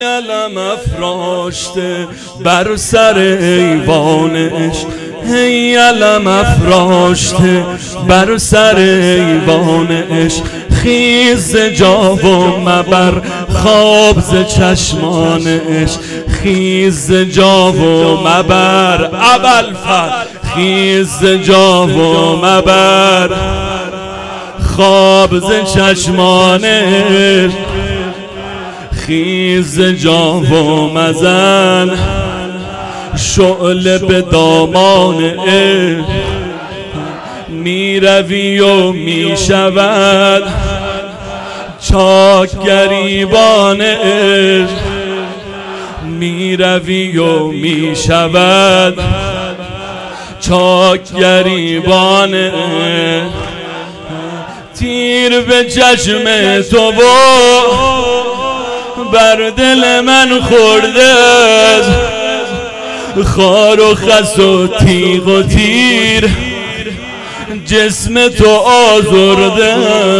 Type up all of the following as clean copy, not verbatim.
علم افراشته بر سر ایوان عشق، هی علم افراشته بر سر ایوان عشق. خیز جا و مبر خواب ز چشمان عشق، خیز جا و مبر ابوالفضل، خیز جا و مبر خواب ز چشمان عشق. خیز جا و مزن شعله به دامان عشق، می روی و می شود چاک گریبان عشق، می روی و می شود چاک گریبان عشق. تیر به چشم تو بر دل من خورده، خار و خس و تیغ و تیر جسم تو آزرده.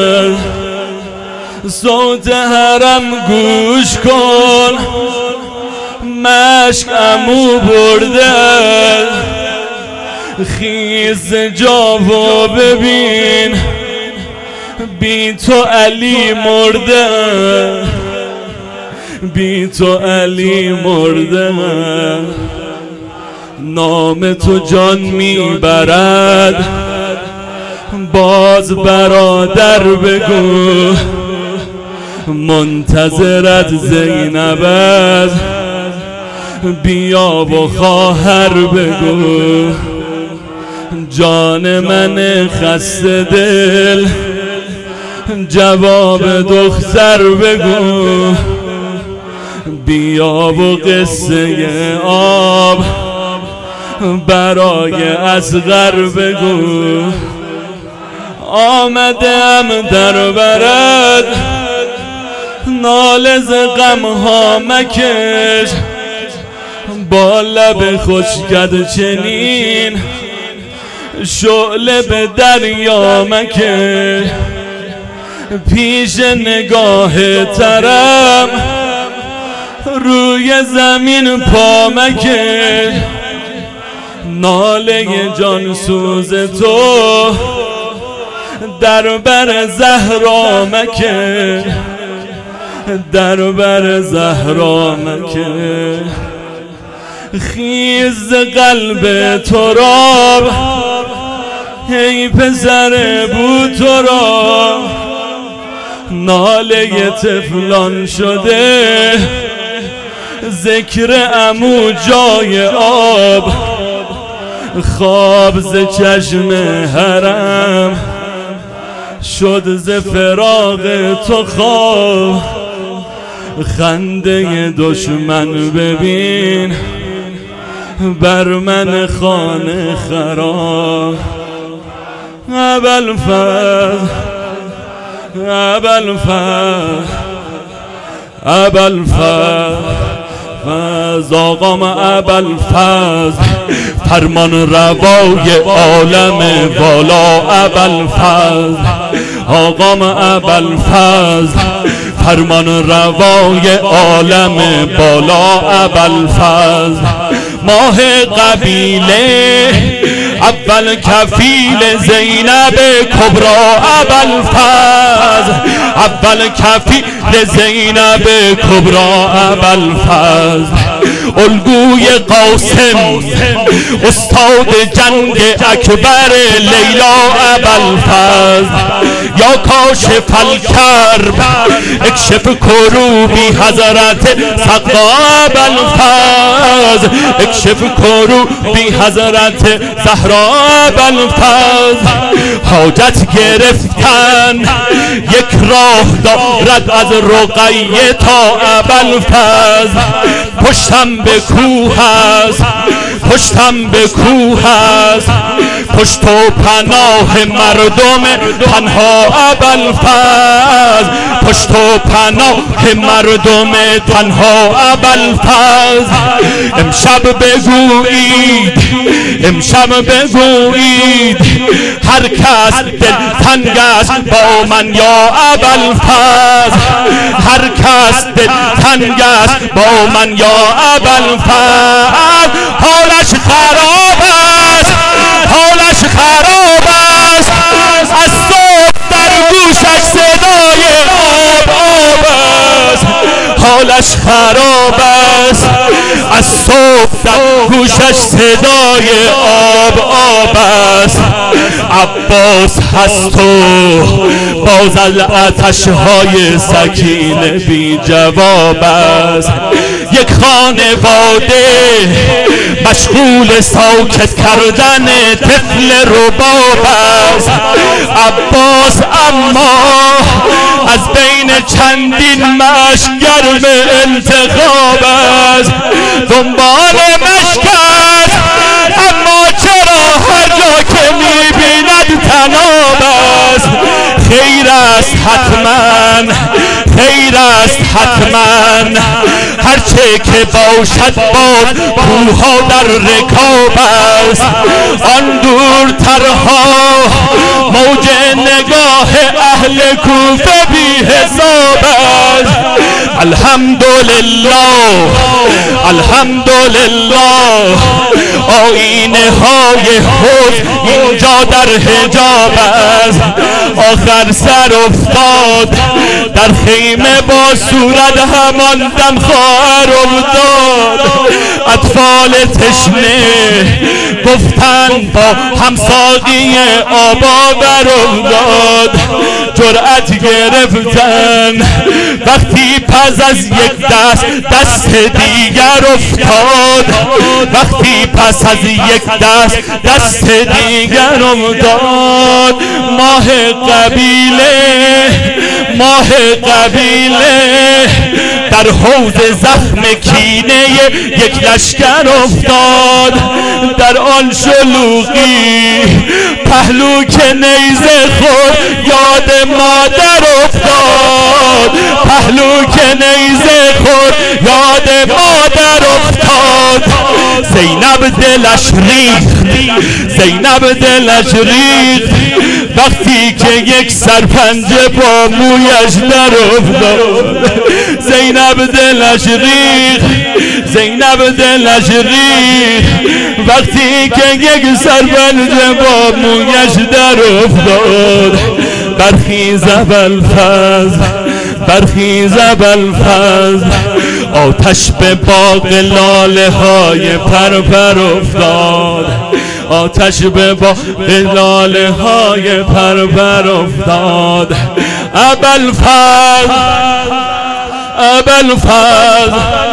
صوت حرم گوش کن مشک عمو برده، خیز جا و ببین بی تو علی مرده، بی تو علی مرده. نام تو جان میبرد باز برادر بگو، منتظرت زینب است بیا و خواهر بگو. جان من خسته دل جواب دختر بگو، بیا و قصه آب برای اصغر بگو. آمدم در برد ناله ز غمها مکش، با لب خشکت چنین شعله به دریا مکش. پیش نگاه ترم روی زمین پا مکش، ناله جان سوز تو در بر زهرا مکش، در بر زهرا مکش. خیز قلب تراب ای پسر بو تراب، ناله طفلان شده ذکر عمو جای آب. خواب ز چشم حرم شد ز فراق تو خواب، خنده دشمن ببین بر من خانه خراب. ابوالفضل ابوالفضل ابوالفضل آقام ابوالفضل، فرمان روای عالم بالا ابوالفضل. آقام ابوالفضل فرمان روای عالم بالا ابوالفضل. ماه قبیله اول کفیل زینب کبرا ابوالفضل، اول کفیل زینب کبرا ابوالفضل. الگوی قاسم استاد جنگ اکبر لیلا ابوالفضل. یا کاشف الکرب اکشف کروبی حضرت سقا ابوالفضل، اکشف کروبی حضرت زهرا ابوالفضل. حاجت گرفتن یک راه دارد از رقیه تا ابوالفضل، پشتم به کوه است پشتم به کوه است، پشت و پناه مردم تنها ابوالفضل، پشت و پناه مردم تنها ابوالفضل. امشب بگویید، امشب بگویید، هر کس دل تنگ است با من یا ابوالفضل، هر کس دل تنگ است با من یا ابوالفضل. حالش خراب است، حالش خراب است، از صبح در گوشش صدای آب آب است، حالش خراب است، از صبح در گوشش صدای آب آب است. عباس هست و باز از آتش‌های سکینه بی جواب است. یک خانواده مشغول ساکت کردن طفل رباب است. عباس اما از بین چندین مشک گرم انتخاب است، دنبال مشک است، اما چرا هر جا که می‌بیند تناب است. خیر است حتما، خیر است حتما، هرچه که باشد باز کوها در رکاب است. آن دورترها موج نگاه اهل کوفه بی حساب است. الحمدلله الحمدلله، آینه های حسن اینجا در حجاب است. آخر سر افتاد در خیمه با صورت همان دم خواهر افتاد. اطفال تشنه گفتند با همساقی آبا بر افتاد. جرأت گرفتن وقتی پس از یک دست دیگر افتاد، وقتی پس از یک دست دیگر افتاد. ماه قبیله در حوض زخم کینه یک لشکر افتاد. در آن شلوغی پهلو که نیزه خود یاد مادر افتاد، پهلو که نیزه خود یاد مادر افتاد. زینب دلش ریخت، زینب دلش ریخت وقتی که یک سرپنجه با مویش در افتاد. زینب دلش ریخت، زینب دلش ریخت وقتی که یک سرپنجه با مویش در افتاد. برخیز ابوالفضل، برخیز ابوالفضل، آتش به باغ لاله های پرپر افتاد، آتش به باغ لاله های پرپر افتاد. ابوالفضل، ابوالفضل